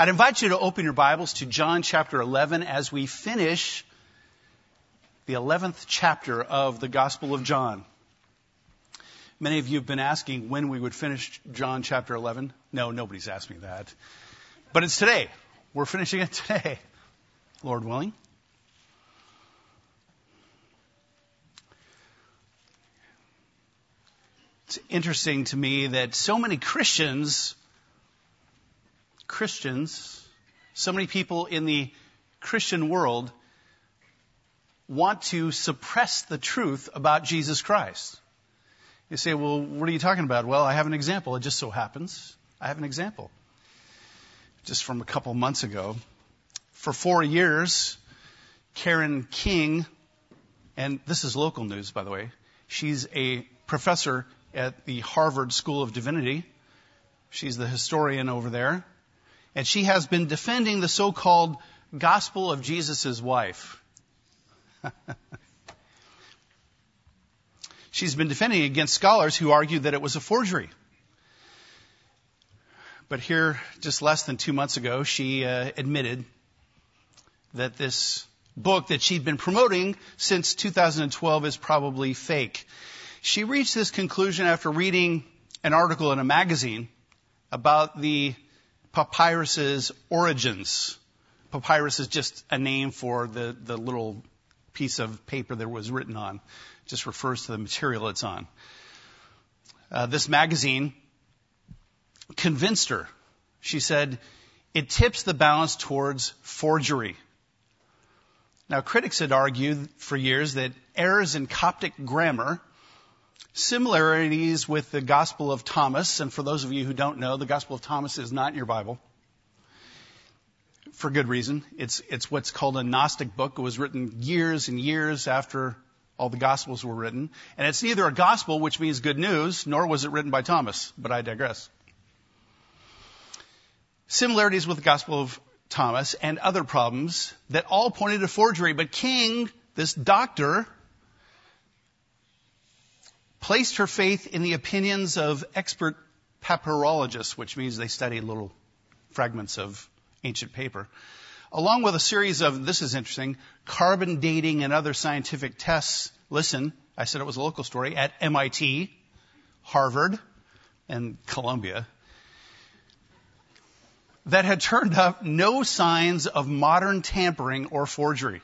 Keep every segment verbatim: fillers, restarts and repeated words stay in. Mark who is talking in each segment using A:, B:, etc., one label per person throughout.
A: I'd invite you to open your Bibles to John chapter eleven as we finish the eleventh chapter of the Gospel of John. Many of you have been asking when we would finish John chapter eleven. No, nobody's asked me that. But it's today. We're finishing it today, Lord willing. It's interesting to me that so many Christians, Christians, so many people in the Christian world want to suppress the truth about Jesus Christ. You say, well, what are you talking about? Well, I have an example. It just so happens. I have an example. Just from a couple months ago. For four years, Karen King, and this is local news, by the way, she's a professor at the Harvard School of Divinity. She's the historian over there. And she has been defending the so-called gospel of Jesus' wife. She's been defending against scholars who argue that it was a forgery. But here, just less than two months ago, she uh, admitted that this book that she'd been promoting since two thousand twelve is probably fake. She reached this conclusion after reading an article in a magazine about the papyrus's origins. Papyrus is just a name for the, the little piece of paper that it was written on. It just refers to the material it's on. Uh, this magazine convinced her. She said, it tips the balance towards forgery. Now, critics had argued for years that errors in Coptic grammar, similarities with the Gospel of Thomas, and for those of you who don't know, the Gospel of Thomas is not in your Bible. For good reason. It's, it's what's called a Gnostic book. It was written years and years after all the Gospels were written. And it's neither a gospel, which means good news, nor was it written by Thomas. But I digress. Similarities with the Gospel of Thomas and other problems that all pointed to forgery. But King, this doctor, placed her faith in the opinions of expert papyrologists, which means they study little fragments of ancient paper, along with a series of, this is interesting, carbon dating and other scientific tests. Listen, I said it was a local story, at M I T, Harvard, and Columbia, that had turned up no signs of modern tampering or forgery.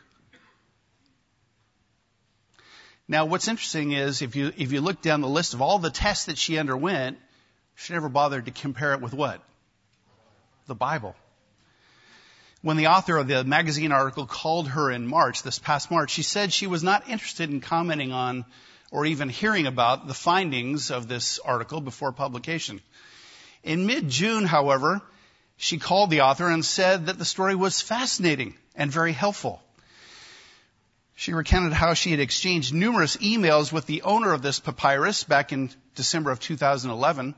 A: Now, what's interesting is if you if you look down the list of all the tests that she underwent, she never bothered to compare it with what? The Bible. When the author of the magazine article called her in March, this past March, she said she was not interested in commenting on or even hearing about the findings of this article before publication. In mid-June, however, she called the author and said that the story was fascinating and very helpful. She recounted how she had exchanged numerous emails with the owner of this papyrus back in December of two thousand eleven.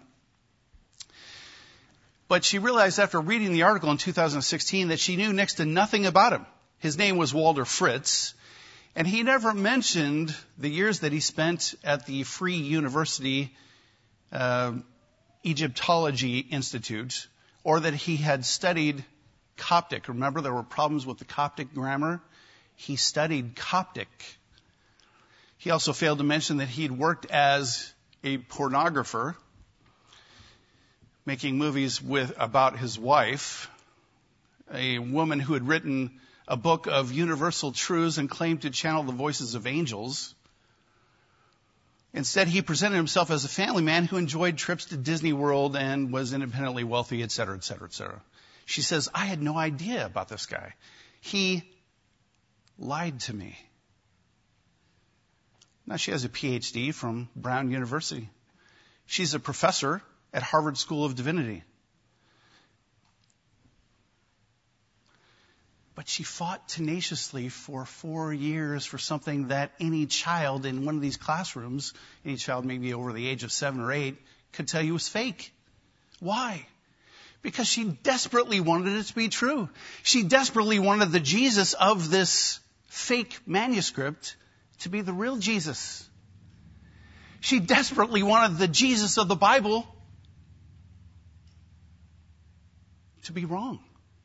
A: But she realized after reading the article in two thousand sixteen that she knew next to nothing about him. His name was Walter Fritz, and he never mentioned the years that he spent at the Free University uh, Egyptology Institute, or that he had studied Coptic. Remember, there were problems with the Coptic grammar. He studied Coptic. He also failed to mention that he'd worked as a pornographer, making movies with about his wife, a woman who had written a book of universal truths and claimed to channel the voices of angels. Instead, he presented himself as a family man who enjoyed trips to Disney World and was independently wealthy, et cetera, et cetera, et cetera. She says, I had no idea about this guy. He lied to me. Now she has a P H D from Brown University. She's a professor at Harvard School of Divinity. But she fought tenaciously for four years for something that any child in one of these classrooms, any child maybe over the age of seven or eight, could tell you was fake. Why? Because she desperately wanted it to be true. She desperately wanted the Jesus of this fake manuscript to be the real Jesus. She desperately wanted the Jesus of the Bible to be wrong.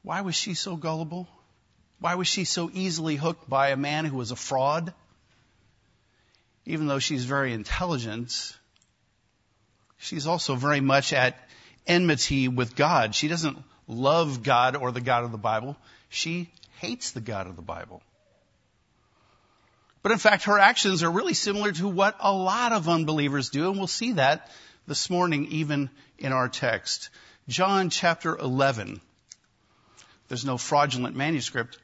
A: Why was she so gullible? Why was she so easily hooked by a man who was a fraud? Even though she's very intelligent, she's also very much at enmity with God. She doesn't love God or the God of the Bible. She hates the God of the Bible. But in fact, her actions are really similar to what a lot of unbelievers do, and we'll see that this morning even in our text. John chapter eleven. There's no fraudulent manuscript,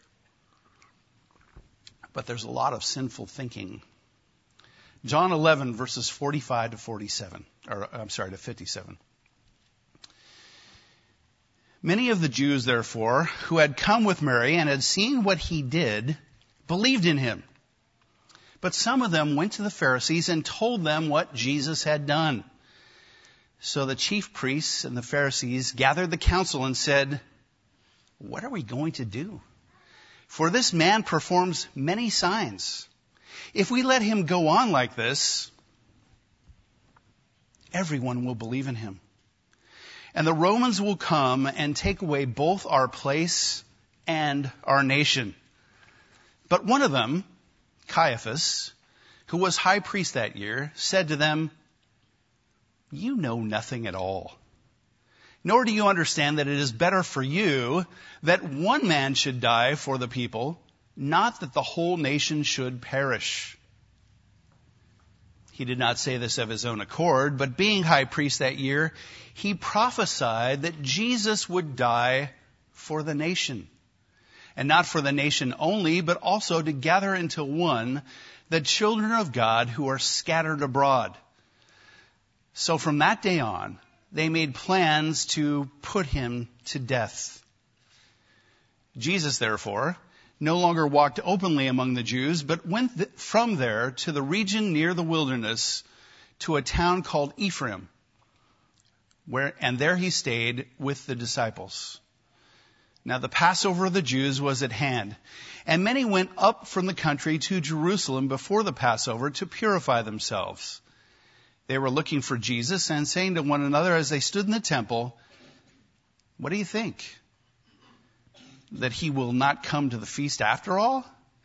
A: but there's a lot of sinful thinking. John eleven, verses forty-five to forty-seven, or I'm sorry, to fifty-seven. Many of the Jews, therefore, who had come with Mary and had seen what he did, believed in him. But some of them went to the Pharisees and told them what Jesus had done. So the chief priests and the Pharisees gathered the council and said, "What are we going to do? For this man performs many signs. If we let him go on like this, everyone will believe in him. And the Romans will come and take away both our place and our nation." But one of them, Caiaphas, who was high priest that year, said to them, "You know nothing at all. Nor do you understand that it is better for you that one man should die for the people, not that the whole nation should perish." He did not say this of his own accord, but being high priest that year, he prophesied that Jesus would die for the nation. And not for the nation only, but also to gather into one the children of God who are scattered abroad. So from that day on, they made plans to put him to death. Jesus, therefore, no longer walked openly among the Jews, but went th- from there to the region near the wilderness to a town called Ephraim, where, and there he stayed with the disciples. Now the Passover of the Jews was at hand, and many went up from the country to Jerusalem before the Passover to purify themselves. They were looking for Jesus and saying to one another as they stood in the temple, "What do you think? That he will not come to the feast after all?"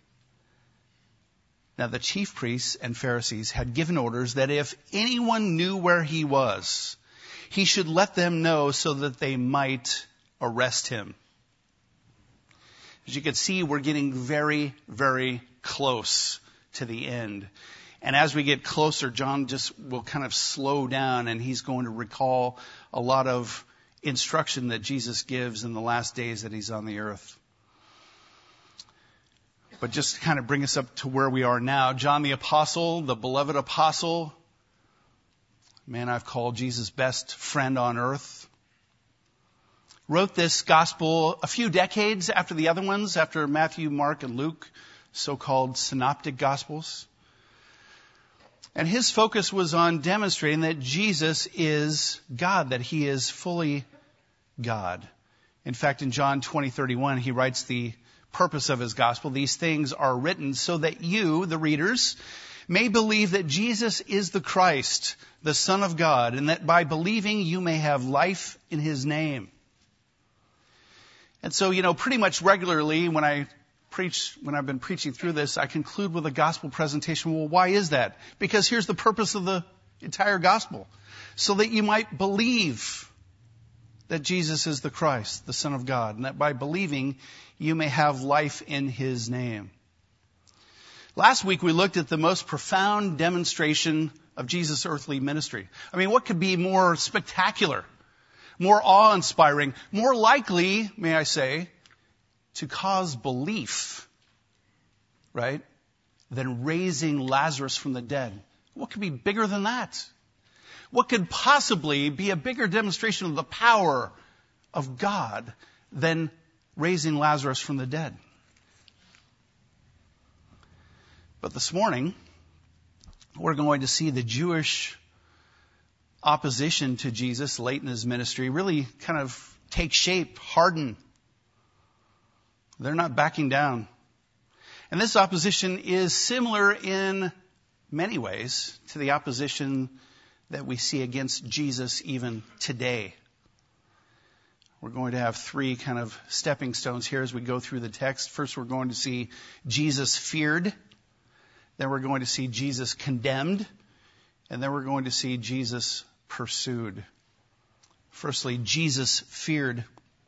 A: Now the chief priests and Pharisees had given orders that if anyone knew where he was, he should let them know so that they might arrest him. As you can see, we're getting very, very close to the end. And as we get closer, John just will kind of slow down, and he's going to recall a lot of instruction that Jesus gives in the last days that he's on the earth. But just to kind of bring us up to where we are now, John the Apostle, the beloved apostle, man I've called Jesus' best friend on earth, wrote this gospel a few decades after the other ones, after Matthew, Mark, and Luke, so-called synoptic gospels. And his focus was on demonstrating that Jesus is God, that he is fully God. In fact, in John twenty thirty-one, he writes the purpose of his gospel. "These things are written so that you, the readers, may believe that Jesus is the Christ, the Son of God, and that by believing you may have life in his name." And so, you know, pretty much regularly when I preach, when I've been preaching through this, I conclude with a gospel presentation. Well, why is that? Because here's the purpose of the entire gospel. So that you might believe that Jesus is the Christ, the Son of God, and that by believing you may have life in his name. Last week we looked at the most profound demonstration of Jesus' earthly ministry. I mean, what could be more spectacular, more awe-inspiring, more likely, may I say, to cause belief, right, than raising Lazarus from the dead? What could be bigger than that? What could possibly be a bigger demonstration of the power of God than raising Lazarus from the dead? But this morning, we're going to see the Jewish opposition to Jesus late in his ministry really kind of take shape, harden. They're not backing down. And this opposition is similar in many ways to the opposition that we see against Jesus even today. We're going to have three kind of stepping stones here as we go through the text. First, we're going to see Jesus feared. Then we're going to see Jesus condemned. And then we're going to see Jesus pursued. Firstly, Jesus feared.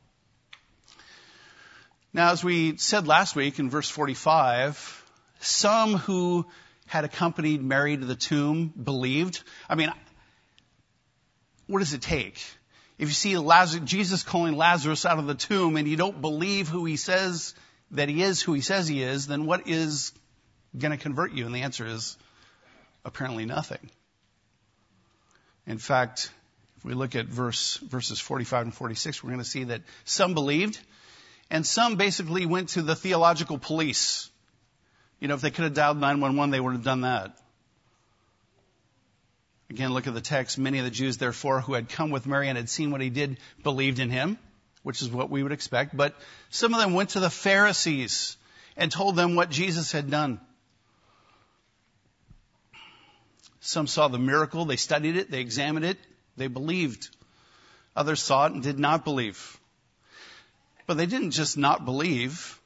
A: Now, as we said last week in verse forty-five, some who had accompanied Mary to the tomb believed. I mean, what does it take? If you see Lazarus, Jesus calling Lazarus out of the tomb and you don't believe who he says that he is, who he says he is, then what is going to convert you? And the answer is apparently nothing. In fact, if we look at verse verses forty-five and forty-six, we're going to see that some believed and some basically went to the theological police. You know, if they could have dialed nine one one, they would have done that. Again, look at the text. Many of the Jews, therefore, who had come with Mary and had seen what he did, believed in him, which is what we would expect. But some of them went to the Pharisees and told them what Jesus had done. Some saw the miracle. They studied it. They examined it. They believed. Others saw it and did not believe. But they didn't just not believe.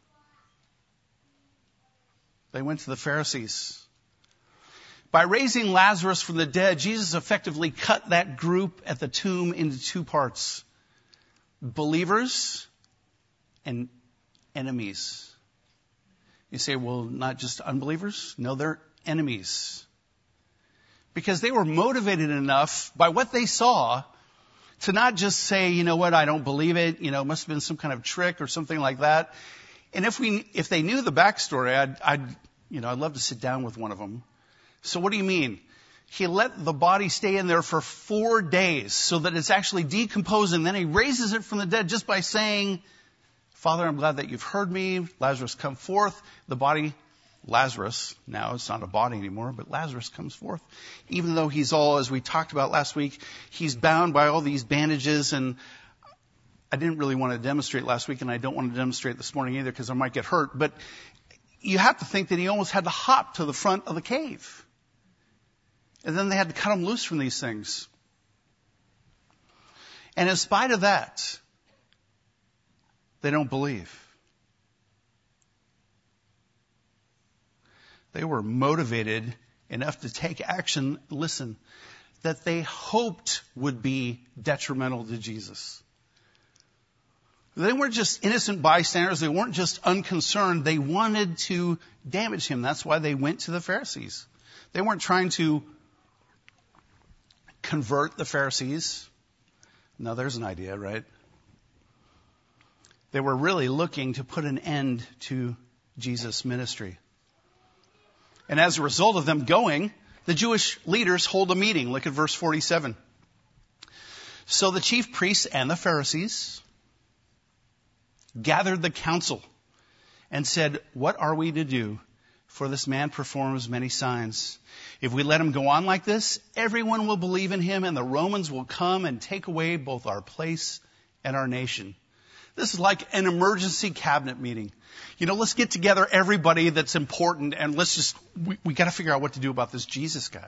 A: They went to the Pharisees. By raising Lazarus from the dead, Jesus effectively cut that group at the tomb into two parts. Believers and enemies. You say, well, not just unbelievers? No, they're enemies. Because they were motivated enough by what they saw to not just say, you know what, I don't believe it. You know, it must have been some kind of trick or something like that. And if we, if they knew the backstory, I'd, I'd, you know, I'd love to sit down with one of them. So what do you mean? He let the body stay in there for four days so that it's actually decomposed, and then he raises it from the dead just by saying, Father, I'm glad that you've heard me. Lazarus, come forth. The body, Lazarus, now it's not a body anymore, but Lazarus comes forth. Even though he's all, as we talked about last week, he's bound by all these bandages, and I didn't really want to demonstrate last week, and I don't want to demonstrate this morning either because I might get hurt, but you have to think that he almost had to hop to the front of the cave. And then they had to cut him loose from these things. And in spite of that, they don't believe. They were motivated enough to take action, listen, that they hoped would be detrimental to Jesus. They weren't just innocent bystanders. They weren't just unconcerned. They wanted to damage him. That's why they went to the Pharisees. They weren't trying to convert the Pharisees. No, there's an idea, right? They were really looking to put an end to Jesus' ministry. And as a result of them going, the Jewish leaders hold a meeting. Look at verse forty-seven. So the chief priests and the Pharisees gathered the council and said, what are we to do? For this man performs many signs. If we let him go on like this, everyone will believe in him, and the Romans will come and take away both our place and our nation. This is like an emergency cabinet meeting. You know, let's get together everybody that's important, and let's just, we, we got to figure out what to do about this Jesus guy.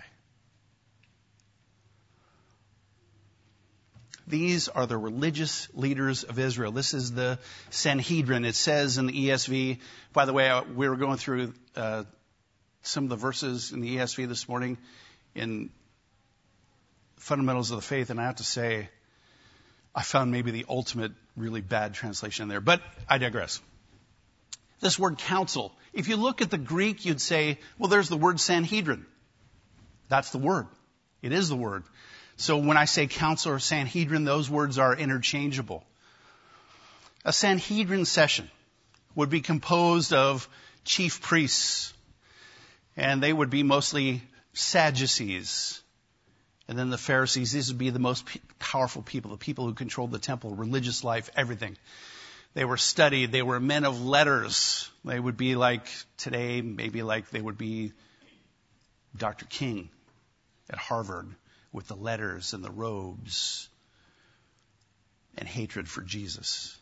A: These are the religious leaders of Israel. This is the Sanhedrin. It says in the E S V, by the way, we were going through uh, some of the verses in the E S V this morning in Fundamentals of the Faith, and I have to say, I found maybe the ultimate really bad translation there, but I digress. This word council, if you look at the Greek, you'd say, well, there's the word Sanhedrin. That's the word. It is the word. So when I say council or Sanhedrin, those words are interchangeable. A Sanhedrin session would be composed of chief priests, and they would be mostly Sadducees. And then the Pharisees, these would be the most powerful people, the people who controlled the temple, religious life, everything. They were studied. They were men of letters. They would be like today, maybe like they would be Doctor King at Harvard with the letters and the robes and hatred for Jesus.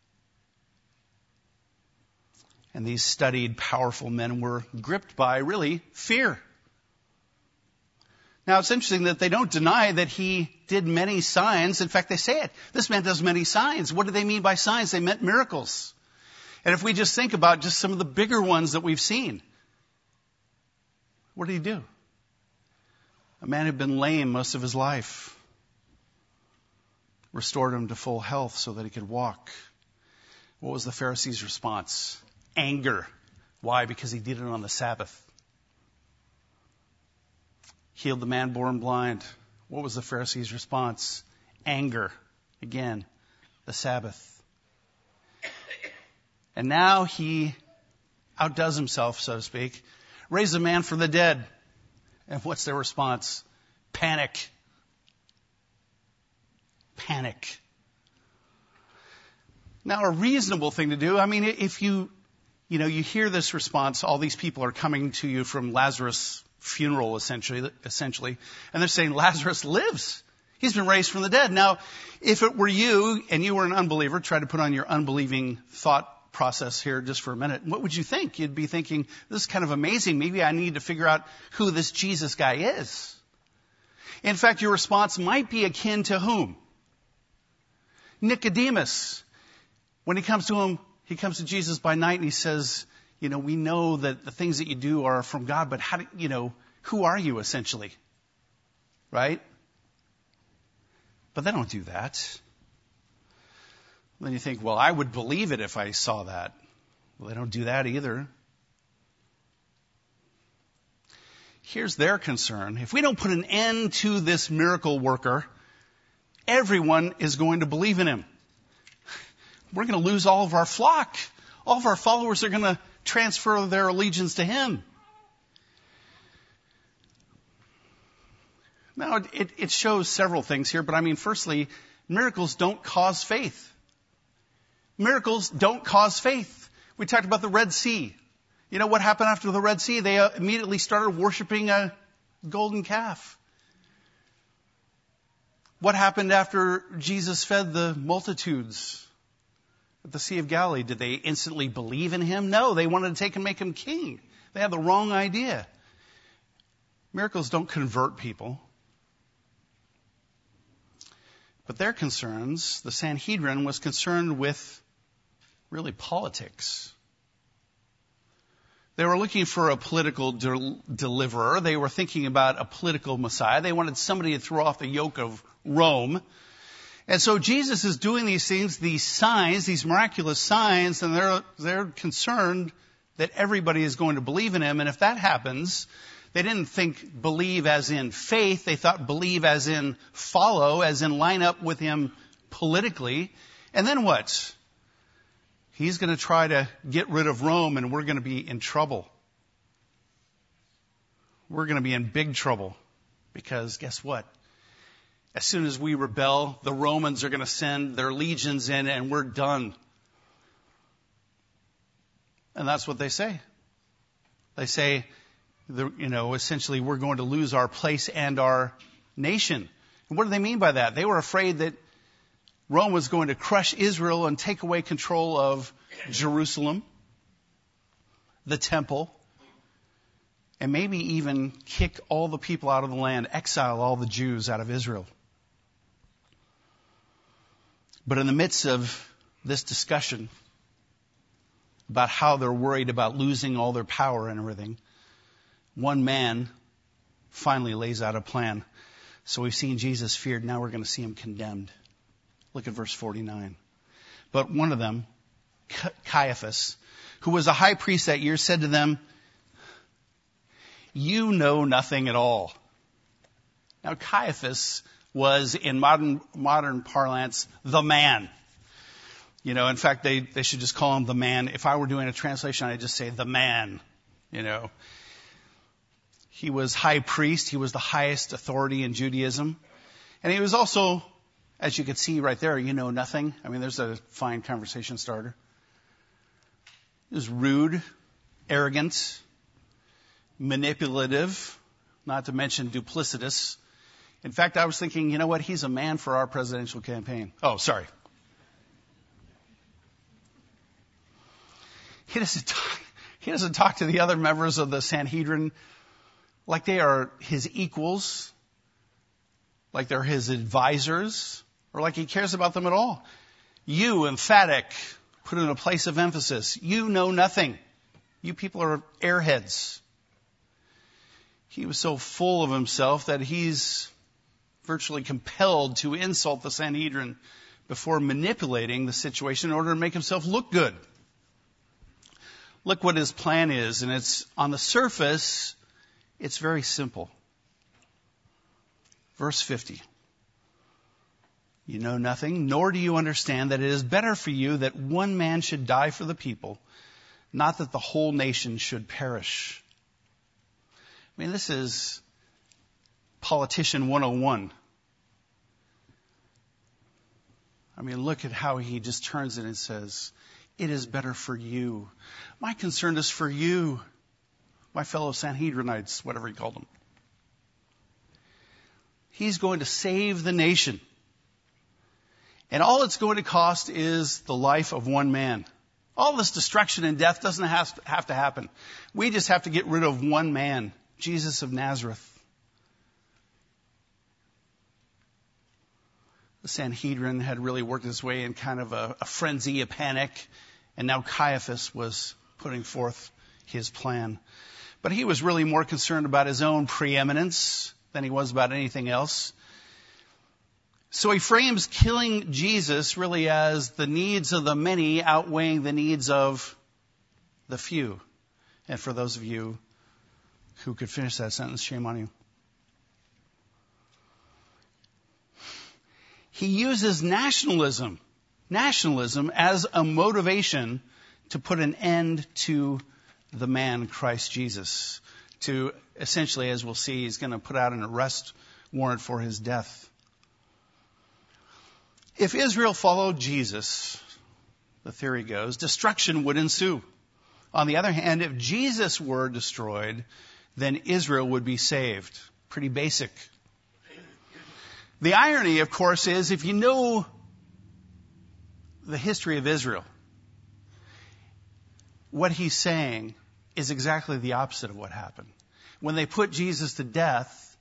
A: And these studied, powerful men were gripped by, really, fear. Now, it's interesting that they don't deny that he did many signs. In fact, they say it. This man does many signs. What do they mean by signs? They meant miracles. And if we just think about just some of the bigger ones that we've seen, what did he do? A man who'd been lame most of his life, restored him to full health so that he could walk. What was the Pharisees' response? Anger. Why? Because he did it on the Sabbath. Healed the man born blind. What was the Pharisees' response? Anger. Again, the Sabbath. And now he outdoes himself, so to speak. Raised a man from the dead. And what's their response? Panic. Panic. Now, a reasonable thing to do, I mean, if you, you know, you hear this response, all these people are coming to you from Lazarus' funeral, essentially, essentially, and they're saying, Lazarus lives. He's been raised from the dead. Now, if it were you and you were an unbeliever, try to put on your unbelieving thought process here just for a minute. What would you think? You'd be thinking, this is kind of amazing. Maybe I need to figure out who this Jesus guy is. In fact, your response might be akin to whom? Nicodemus. When he comes to him, he comes to Jesus by night and he says, you know, we know that the things that you do are from God, but how do, you know, who are you essentially? Right? But they don't do that. Then you think, well, I would believe it if I saw that. Well, they don't do that either. Here's their concern. If we don't put an end to this miracle worker, everyone is going to believe in him. We're going to lose all of our flock. All of our followers are going to transfer their allegiance to him. Now, it, it shows several things here, but I mean, firstly, miracles don't cause faith. Miracles don't cause faith. We talked about the Red Sea. You know what happened after the Red Sea? They immediately started worshiping a golden calf. What happened after Jesus fed the multitudes at the Sea of Galilee? Did they instantly believe in him? No, they wanted to take and make him king. They had the wrong idea. Miracles don't convert people. But their concerns, the Sanhedrin was concerned with really politics. They were looking for a political de- deliverer. They were thinking about a political Messiah. They wanted somebody to throw off the yoke of Rome. And so Jesus is doing these things, these signs, these miraculous signs, and they're, they're concerned that everybody is going to believe in him. And if that happens, they didn't think believe as in faith. They thought believe as in follow, as in line up with him politically. And then what? He's going to try to get rid of Rome, and we're going to be in trouble. We're going to be in big trouble. Because guess what? As soon as we rebel, the Romans are going to send their legions in, and we're done. And that's what they say. They say, the, you know, essentially, we're going to lose our place and our nation. And what do they mean by that? They were afraid that Rome was going to crush Israel and take away control of Jerusalem, the temple, and maybe even kick all the people out of the land, exile all the Jews out of Israel. But in the midst of this discussion about how they're worried about losing all their power and everything, one man finally lays out a plan. So we've seen Jesus feared, now we're going to see him condemned. Look at verse forty-nine. But one of them, Caiaphas, who was a high priest that year, said to them, you know nothing at all. Now Caiaphas was, in modern modern parlance, the man. You know, in fact, they, they should just call him the man. If I were doing a translation, I'd just say the man, you know. He was high priest. He was the highest authority in Judaism. And he was also, as you can see right there, you know nothing. I mean, there's a fine conversation starter. He was rude, arrogant, manipulative, not to mention duplicitous. In fact, I was thinking, you know what? He's a man for our presidential campaign. Oh, sorry. He doesn't talk, he doesn't talk to the other members of the Sanhedrin like they are his equals. like they're his advisors, or like he cares about them at all. You, emphatic, put in a place of emphasis. You know nothing. You people are airheads. He was so full of himself that he's virtually compelled to insult the Sanhedrin before manipulating the situation in order to make himself look good. Look what his plan is, and it's on the surface, it's very simple. Verse fifty. You know nothing, nor do you understand that it is better for you that one man should die for the people, not that the whole nation should perish. I mean, this is politician one oh one. I mean, look at how he just turns it and says, it is better for you. My concern is for you, my fellow Sanhedrinites, whatever he called them. He's going to save the nation. And all it's going to cost is the life of one man. All this destruction and death doesn't have to, have to happen. We just have to get rid of one man, Jesus of Nazareth. The Sanhedrin had really worked its way in kind of a, a frenzy, a panic, and now Caiaphas was putting forth his plan. But he was really more concerned about his own preeminence than he was about anything else. So he frames killing Jesus really as the needs of the many outweighing the needs of the few. And for those of you who could finish that sentence, shame on you. He uses nationalism, nationalism as a motivation to put an end to the man Christ Jesus. To essentially, as we'll see, he's going to put out an arrest warrant for his death. If Israel followed Jesus, the theory goes, destruction would ensue. On the other hand, if Jesus were destroyed, then Israel would be saved. Pretty basic. The irony, of course, is if you know the history of Israel, what he's saying is exactly the opposite of what happened. When they put Jesus to death,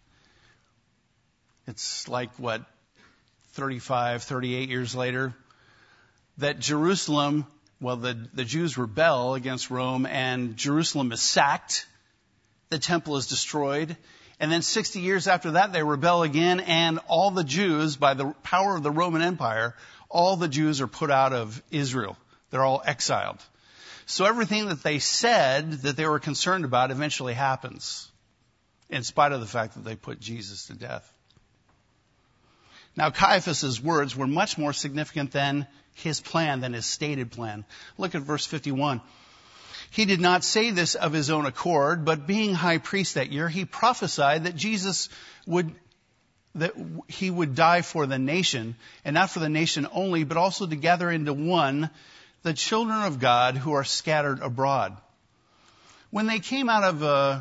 A: it's like, what, thirty-five, thirty-eight years later, that Jerusalem, well, the, the Jews rebel against Rome, and Jerusalem is sacked. The temple is destroyed. And then sixty years after that, they rebel again, and all the Jews, by the power of the Roman Empire, all the Jews are put out of Israel. They're all exiled. So everything that they said that they were concerned about eventually happens, in spite of the fact that they put Jesus to death. Now, Caiaphas' words were much more significant than his plan, than his stated plan. Look at verse fifty-one. He did not say this of his own accord, but being high priest that year, he prophesied that Jesus would, that he would die for the nation, and not for the nation only, but also to gather into one the children of God who are scattered abroad. When they came out of uh,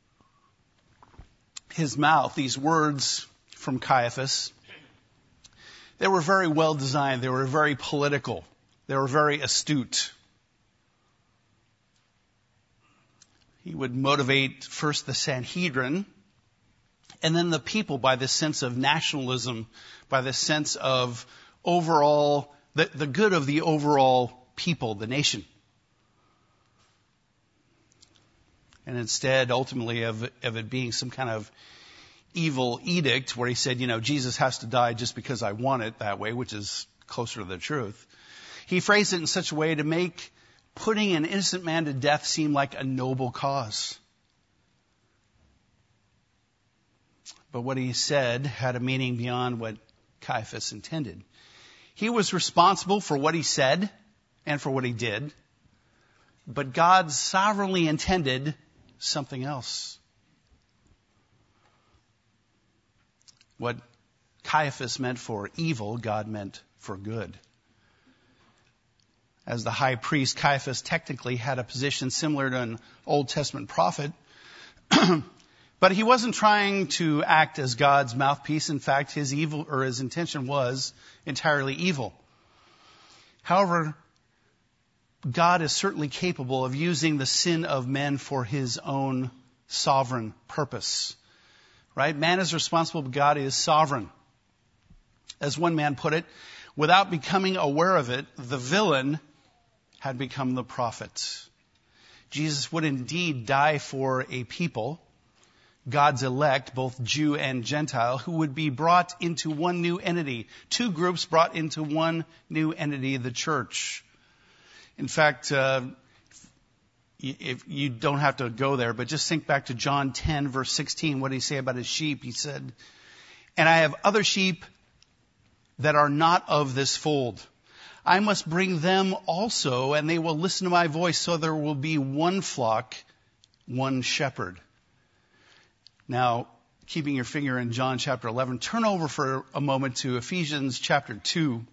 A: his mouth, these words from Caiaphas, they were very well designed. They were very political. They were very astute. He would motivate first the Sanhedrin and then the people by this sense of nationalism, by this sense of overall, the, the good of the overall people, the nation. And instead, ultimately, of, of it being some kind of evil edict where he said, you know, Jesus has to die just because I want it that way, which is closer to the truth. He phrased it in such a way to make putting an innocent man to death seem like a noble cause. But what he said had a meaning beyond what Caiaphas intended. He was responsible for what he said and for what he did, but God sovereignly intended something else. What Caiaphas meant for evil, God meant for good. As the high priest, Caiaphas technically had a position similar to an Old Testament prophet, but he wasn't trying to act as God's mouthpiece. In fact, his evil or his intention was entirely evil. However, God is certainly capable of using the sin of men for his own sovereign purpose. Right? Man is responsible, but God is sovereign. As one man put it, without becoming aware of it, the villain had become the prophet. Jesus would indeed die for a people, God's elect, both Jew and Gentile, who would be brought into one new entity. Two groups brought into one new entity, the church. In fact, uh, if you don't have to go there, but just think back to John ten, verse sixteen. What did he say about his sheep? He said, "And I have other sheep that are not of this fold. I must bring them also, and they will listen to my voice, so there will be one flock, one shepherd." Now, keeping your finger in John chapter eleven, turn over for a moment to Ephesians chapter two.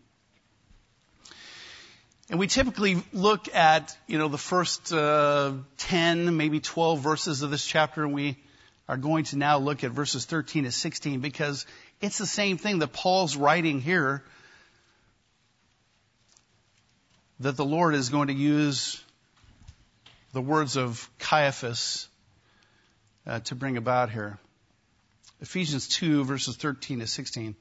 A: And we typically look at, you know, the first uh, ten, maybe twelve verses of this chapter, and we are going to now look at verses thirteen to sixteen, because it's the same thing that Paul's writing here, that the Lord is going to use the words of Caiaphas uh, to bring about here. Ephesians two, verses thirteen to sixteen.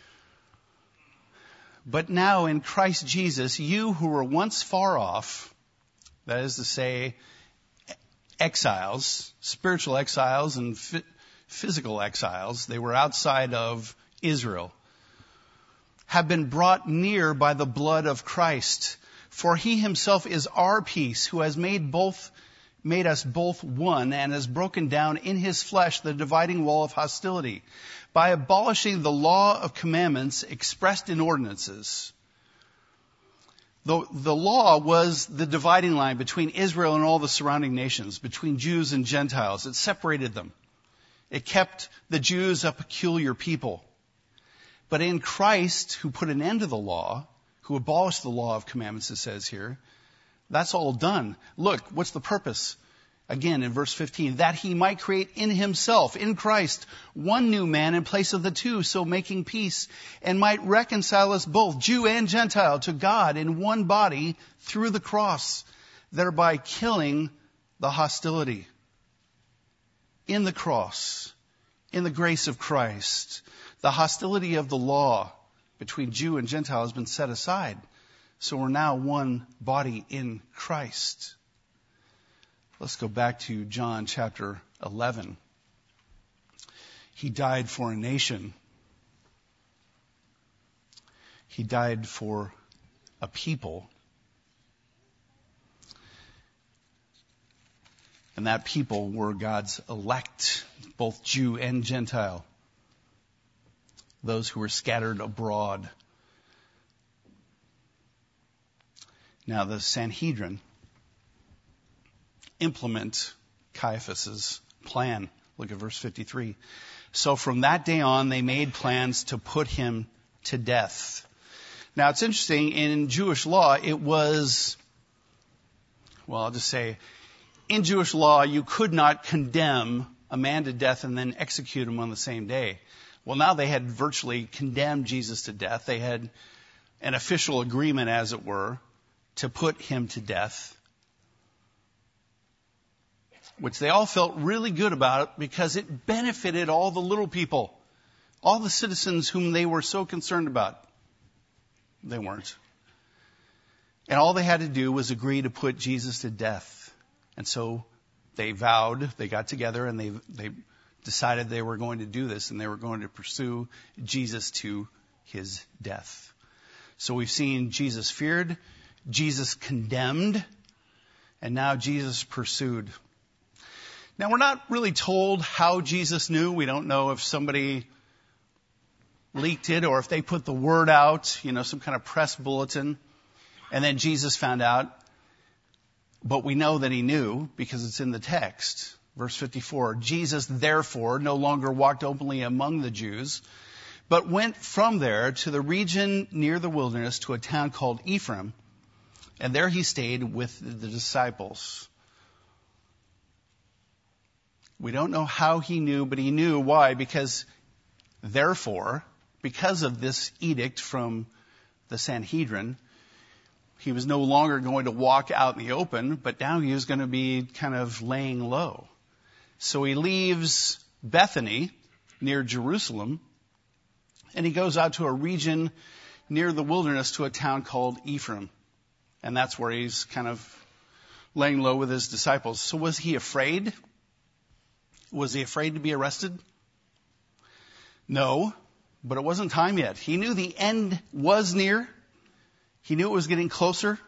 A: "But now in Christ Jesus, you who were once far off," that is to say, exiles, spiritual exiles and f- physical exiles, they were outside of Israel, "have been brought near by the blood of Christ. For he himself is our peace, who has made both, made us both one, and has broken down in his flesh the dividing wall of hostility, by abolishing the law of commandments expressed in ordinances." The, the law was the dividing line between Israel and all the surrounding nations, between Jews and Gentiles. It separated them. It kept the Jews a peculiar people. But in Christ, who put an end to the law, who abolished the law of commandments, it says here, that's all done. Look, what's the purpose? Again, in verse fifteen, "that he might create in himself, in Christ, one new man in place of the two, so making peace, and might reconcile us both, Jew and Gentile, to God in one body through the cross, thereby killing the hostility." In the cross, in the grace of Christ, the hostility of the law between Jew and Gentile has been set aside. So we're now one body in Christ. Let's go back to John chapter eleven. He died for a nation. He died for a people. And that people were God's elect, both Jew and Gentile. Those who were scattered abroad. Now the Sanhedrin implement Caiaphas's plan. Look at verse fifty-three. "So from that day on, they made plans to put him to death." Now it's interesting, in Jewish law, it was, well, I'll just say, in Jewish law, you could not condemn a man to death and then execute him on the same day. Well, now they had virtually condemned Jesus to death. They had an official agreement, as it were, to put him to death, which they all felt really good about because it benefited all the little people, all the citizens whom they were so concerned about. They weren't. And all they had to do was agree to put Jesus to death. And so they vowed, they got together, and they they decided they were going to do this, and they were going to pursue Jesus to his death. So we've seen Jesus feared, Jesus condemned, and now Jesus pursued. Now, we're not really told how Jesus knew. We don't know if somebody leaked it or if they put the word out, you know, some kind of press bulletin, and then Jesus found out. But we know that he knew because it's in the text. Verse fifty-four, "Jesus therefore no longer walked openly among the Jews, but went from there to the region near the wilderness to a town called Ephraim, and there he stayed with the disciples." We don't know how he knew, but he knew. Why? Because, therefore, because of this edict from the Sanhedrin, he was no longer going to walk out in the open, but now he was going to be kind of laying low. So he leaves Bethany, near Jerusalem, And he goes out to a region near the wilderness to a town called Ephraim. And that's where he's kind of laying low with his disciples. So was he afraid? Was he afraid to be arrested? No, but it wasn't time yet. He knew the end was near. He knew it was getting closer.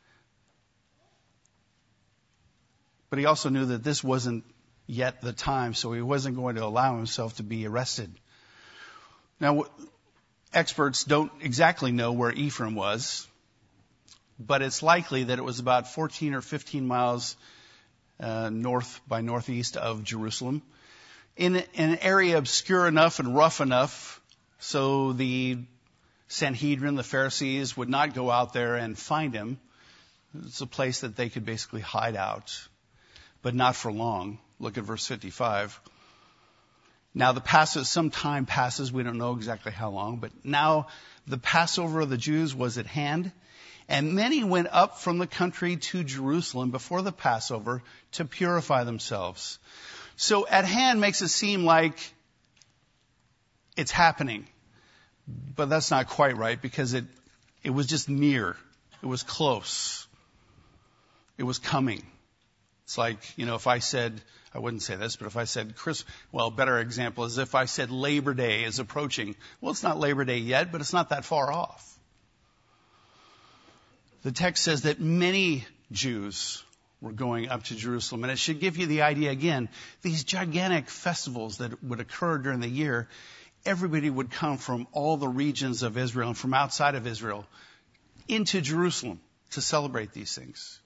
A: But he also knew that this wasn't yet the time, so he wasn't going to allow himself to be arrested. Now, experts don't exactly know where Ephraim was, but it's likely that it was about fourteen or fifteen miles uh, north by northeast of Jerusalem, in an area obscure enough and rough enough so the Sanhedrin, the Pharisees, would not go out there and find him. It's a place that they could basically hide out, but not for long. Look at verse fifty-five. Now the Passover, some time passes, we don't know exactly how long, but now the Passover of the Jews was at hand, and many went up from the country to Jerusalem before the Passover to purify themselves. So at hand makes it seem like it's happening, but that's not quite right, because it, it was just near. It was close. It was coming. It's like, you know, if I said, I wouldn't say this, but if I said Chris, well, a better example is if I said Labor Day is approaching. Well, it's not Labor Day yet, but it's not that far off. The text says that many Jews were going up to Jerusalem, and it should give you the idea again, these gigantic festivals that would occur during the year, everybody would come from all the regions of Israel and from outside of Israel into Jerusalem to celebrate these things.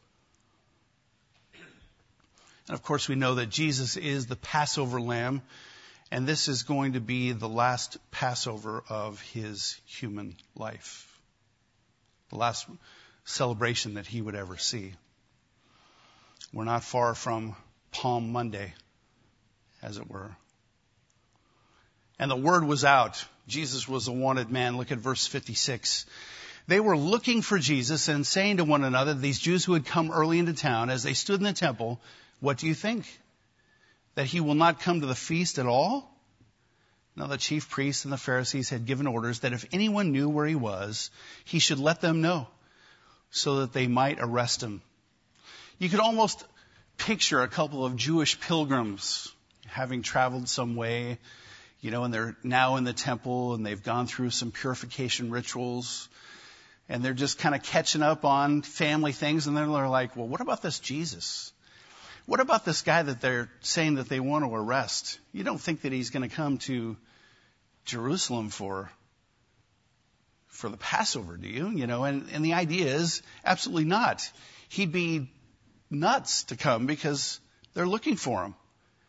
A: And of course, we know that Jesus is the Passover lamb, and this is going to be the last Passover of his human life, the last celebration that he would ever see. We're not far from Palm Monday, as it were. And the word was out. Jesus was a wanted man. Look at verse fifty-six. They were looking for Jesus and saying to one another, these Jews who had come early into town, as they stood in the temple, what do you think? That he will not come to the feast at all? Now the chief priests and the Pharisees had given orders that if anyone knew where he was, he should let them know, so that they might arrest him. You could almost picture a couple of Jewish pilgrims having traveled some way, you know, and they're now in the temple and they've gone through some purification rituals and they're just kind of catching up on family things, and then they're like, well, what about this Jesus? What about this guy that they're saying that they want to arrest? You don't think that he's going to come to Jerusalem for for the Passover, do you? You know, and, and the idea is absolutely not. He'd be nuts to come because they're looking for him.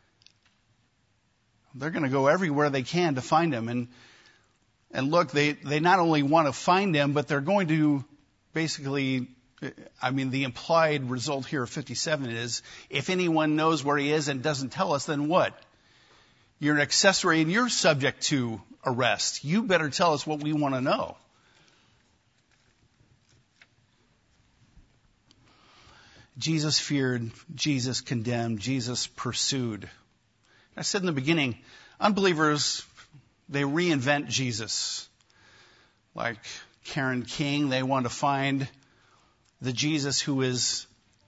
A: They're going to go everywhere they can to find him. And and look, they, they not only want to find him, but they're going to basically, I mean, the implied result here of fifty-seven is, if anyone knows where he is and doesn't tell us, then what? You're an accessory and you're subject to arrest. You better tell us what we want to know. Jesus feared, Jesus condemned, Jesus pursued. I said in the beginning, unbelievers, they reinvent Jesus. Like Karen King, they want to find the Jesus who is,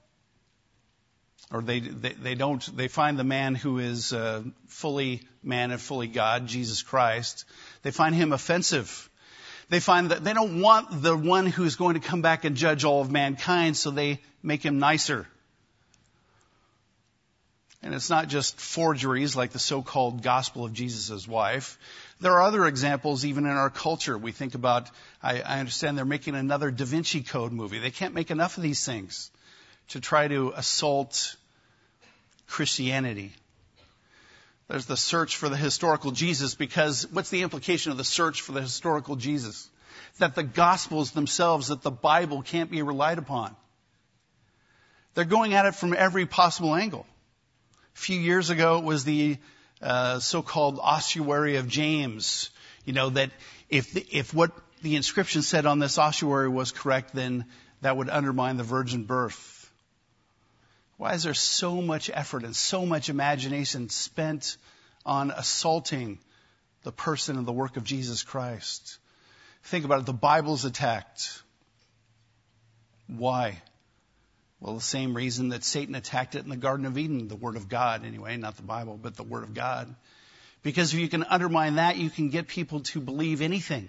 A: or they, they, they don't, they find the man who is uh, fully man and fully God, Jesus Christ. They find him offensive. They find that they don't want the one who's going to come back and judge all of mankind, so they make him nicer. And it's not just forgeries like the so-called gospel of Jesus' wife. There are other examples even in our culture. We think about, I, I understand they're making another Da Vinci Code movie. They can't make enough of these things to try to assault Christianity. There's the search for the historical Jesus, because what's the implication of the search for the historical Jesus? That the Gospels themselves, that the Bible can't be relied upon. They're going at it from every possible angle. A few years ago, it was the uh, so-called ossuary of James. You know, that if the, if what the inscription said on this ossuary was correct, then that would undermine the virgin birth. Why is there so much effort and so much imagination spent on assaulting the person and the work of Jesus Christ. Think about it. The Bible's attacked. Why? Well, the same reason that Satan attacked it in the Garden of Eden, the Word of God anyway, not the Bible, but the Word of God. Because if you can undermine that, you can get people to believe anything.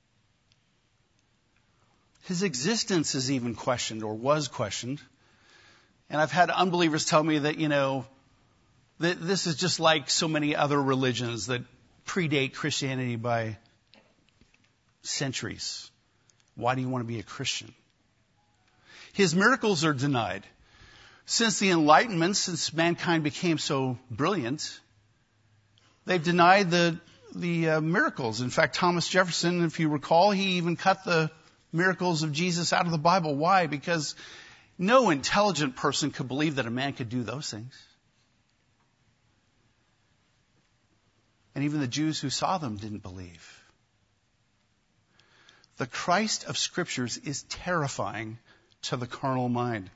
A: His existence is even questioned, or was questioned. And I've had unbelievers tell me that, you know, that this is just like so many other religions that predate Christianity by centuries. Why do you want to be a Christian? His miracles are denied. Since the Enlightenment, since mankind became so brilliant, they've denied the the uh, miracles. In fact, Thomas Jefferson, if you recall, he even cut the miracles of Jesus out of the Bible. Why? Because no intelligent person could believe that a man could do those things. And even the Jews who saw them didn't believe. The Christ of Scriptures is terrifying to the carnal mind.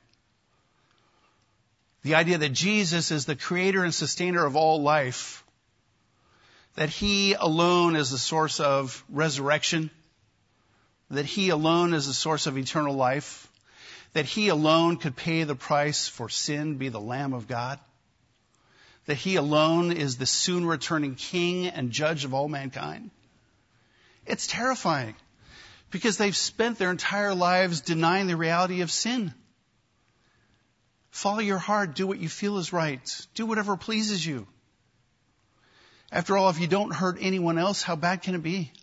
A: The idea that Jesus is the creator and sustainer of all life, that he alone is the source of resurrection, that he alone is the source of eternal life, that he alone could pay the price for sin, be the Lamb of God, that he alone is the soon returning King and Judge of all mankind. It's terrifying because they've spent their entire lives denying the reality of sin. Follow your heart. Do what you feel is right. Do whatever pleases you. After all, if you don't hurt anyone else, how bad can it be?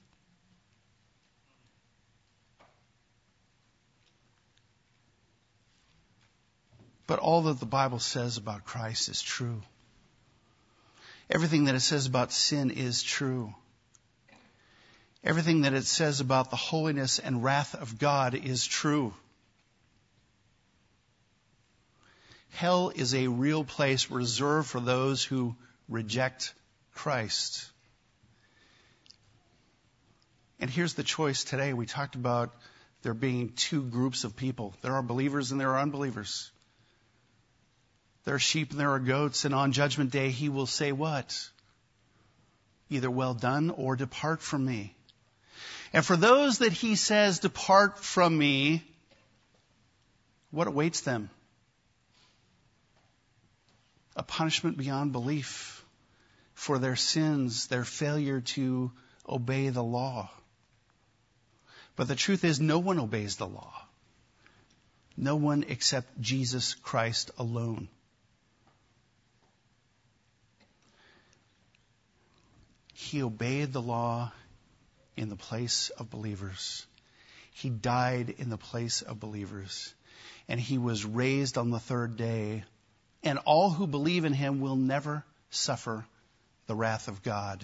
A: But all that the Bible says about Christ is true. Everything that it says about sin is true. Everything that it says about the holiness and wrath of God is true. Hell is a real place reserved for those who reject Christ. And here's the choice today. We talked about there being two groups of people. There are believers and there are unbelievers. There are sheep and there are goats, and on Judgment Day he will say what? Either well done or depart from me. And for those that he says, depart from me, what awaits them? A punishment beyond belief for their sins, their failure to obey the law. But the truth is, no one obeys the law. No one except Jesus Christ alone. He obeyed the law in the place of believers. He died in the place of believers. And he was raised on the third day. And all who believe in him will never suffer the wrath of God.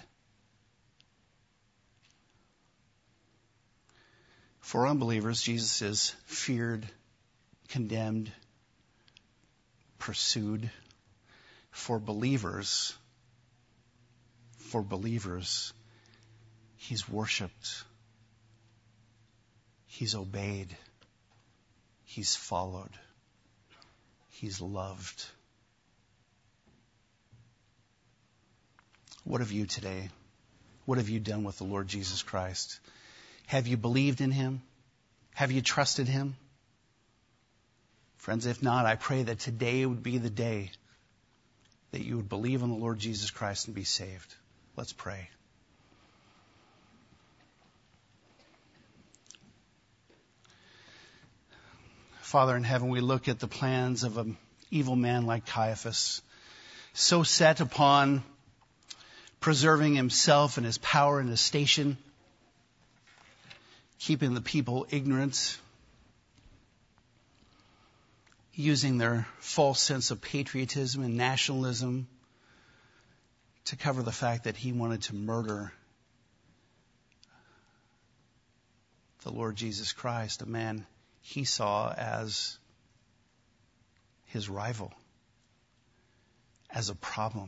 A: For unbelievers, Jesus is feared, condemned, pursued. For believers, for believers, he's worshipped. He's obeyed. He's followed. He's loved. What have you today? What have you done with the Lord Jesus Christ? Have you believed in him? Have you trusted him? Friends, if not, I pray that today would be the day that you would believe on the Lord Jesus Christ and be saved. Let's pray. Father in heaven, we look at the plans of an evil man like Caiaphas, so set upon preserving himself and his power and his station, keeping the people ignorant, using their false sense of patriotism and nationalism to cover the fact that he wanted to murder the Lord Jesus Christ, a man he saw as his rival, as a problem.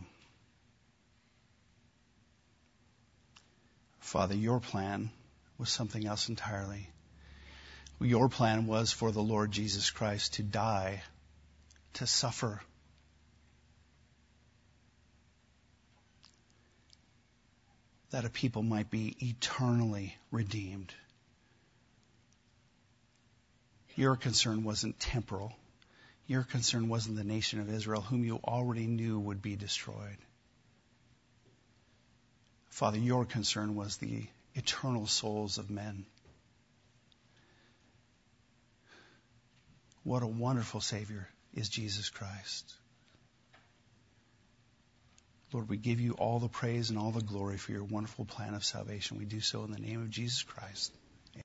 A: Father, your plan was something else entirely. Your plan was for the Lord Jesus Christ to die, to suffer. that a people might be eternally redeemed. Your concern wasn't temporal. Your concern wasn't the nation of Israel, whom you already knew would be destroyed. Father, your concern was the eternal souls of men. What a wonderful Savior is Jesus Christ. Lord, we give you all the praise and all the glory for your wonderful plan of salvation. We do so in the name of Jesus Christ.